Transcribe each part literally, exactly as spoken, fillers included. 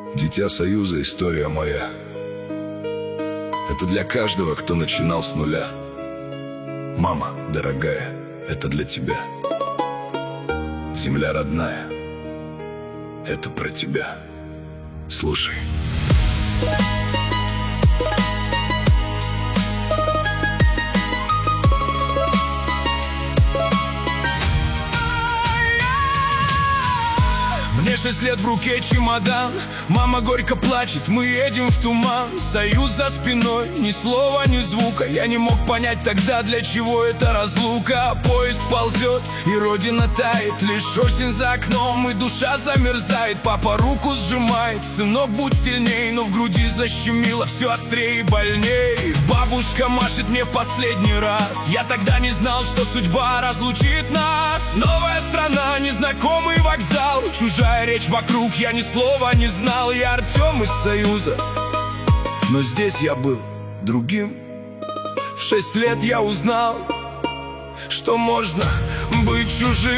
Дитя Союза, история моя. Это для каждого, кто начинал с нуля. Мама, дорогая, это для тебя. Земля родная, это про тебя. Слушай. Мне шесть лет, в руке чемодан. Мама горько плачет, мы едем в туман. Союз за спиной, ни слова, ни звука. Я не мог понять тогда, для чего эта разлука. Поезд ползет, и родина тает. Лишь осень за окном, и душа замерзает. Папа руку сжимает, сынок, будь сильней. Но в груди защемило все острее и больней. Бабушка машет мне в последний раз. Я тогда не знал, что судьба разлучит нас. Новая страна, незнакомый вокзал, чужая речь вокруг, я ни слова не знал. Я Артем из Союза, но здесь я был другим. В шесть лет я узнал, что можно быть чужим.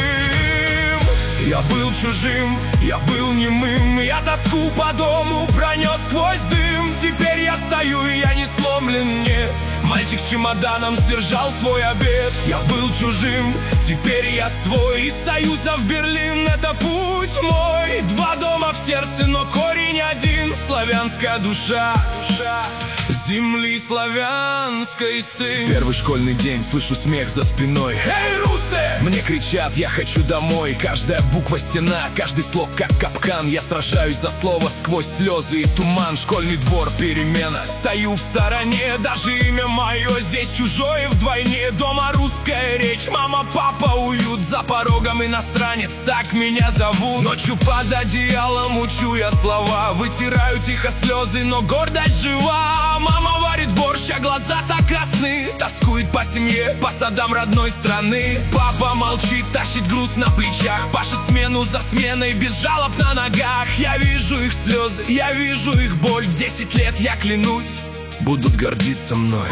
Я был чужим, я был немым. Я тоску по дому пронес сквозь дым. Теперь я стою, и я не сломлен, нет. Мальчик с чемоданом сдержал свой обет. Я был чужим, теперь я свой. Из Союза в Берлин, это путь мой. Два дома в сердце, но корень один. Славянская душа, душа земли славянской сын. Первый школьный день, слышу смех за спиной. Эй, русы! Мне кричат, я хочу домой. Каждая буква стена, каждый слог как капкан. Я сражаюсь за слово сквозь слезы и туман. Школьный двор, перемена, стою в стороне. Даже имя мое здесь чужое вдвойне. Дома русская речь, мама, папа, уют. За порогом иностранец, так меня зовут. Ночью под одеялом учу я слова. Вытираю тихо слезы, но гордость жива. Мама варит борщ, а глаза так красны. Тоскует по семье, по садам родной страны. Папа молчит, тащит груз на плечах. Пашет смену за сменой, без жалоб на ногах. Я вижу их слезы, я вижу их боль. В десять лет, я клянусь, будут гордиться мной.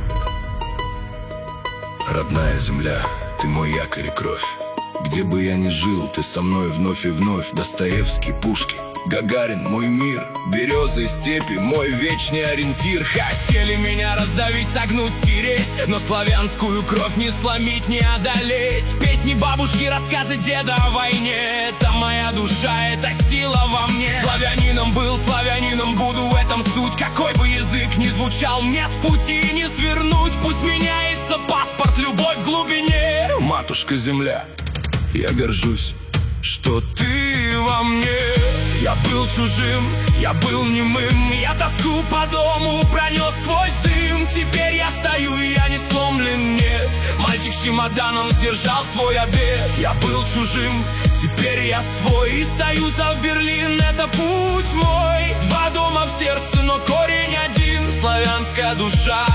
Родная земля, ты мой якорь и кровь. Где бы я ни жил, ты со мной вновь и вновь. Достоевский, Пушкин, Гагарин, мой мир. Березы и степи, мой вечный ориентир. Хотели меня раздавить, согнуть, стереть, но славянскую кровь не сломить, не одолеть. Песни бабушки, рассказы деда о войне. Это моя душа, это сила во мне. Славянином был, славянином буду, в этом суть. Какой бы язык ни звучал, мне с пути не свернуть. Пусть меняется паспорт, любовь в глубине. Матушка земля, я горжусь, что ты во мне. Я был чужим, я был немым. Я тоску по дому пронес сквозь дым. Теперь я стою, и я не сломлен, нет. Мальчик с чемоданом сдержал свой обет. Я был чужим, теперь я свой. Из Союза в Берлин, это путь мой. Два дома в сердце, но корень один. Славянская душа,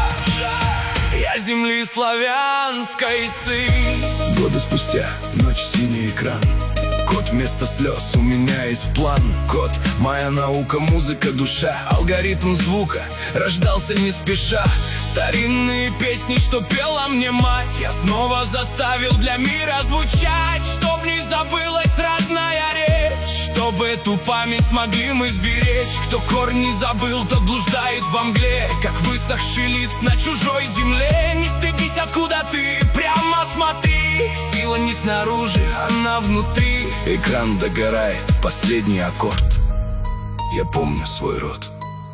я земли славянской сын. Годы спустя, ночь, синий экран. Код вместо слез, у меня есть план. Код, моя наука, музыка, душа. Алгоритм звука рождался не спеша. Старинные песни, что пела мне мать, я снова заставил для мира звучать. Чтоб не забылась родная речь, чтобы эту память смогли мы сберечь. Кто корни не забыл, тот блуждает во мгле, как высохший лист на чужой земле. Не стыдись, откуда ты, прямо смотри. Сила не снаружи, она внутри. Экран догорает, последний аккорд. Я помню свой род,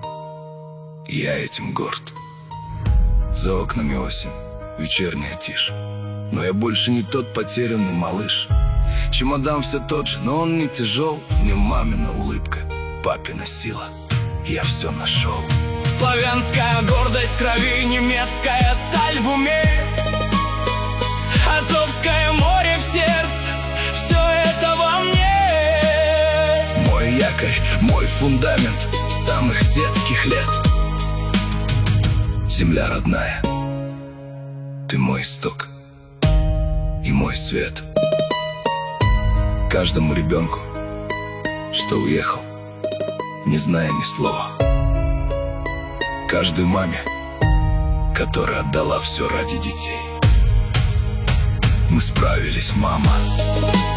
я этим горд. За окнами осень, вечерняя тишь, но я больше не тот потерянный малыш. Чемодан все тот же, но он не тяжел. В нем мамина улыбка, папина сила. Я все нашел. Славянская гордость крови, немецкая сталь в уме. Азовское море в сердце, все это во мне. Мой якорь, мой фундамент с самых детских лет. Земля родная, ты мой исток и мой свет. Каждому ребенку, что уехал, не зная ни слова. Каждой маме, которая отдала все ради детей. Мы справились, мама.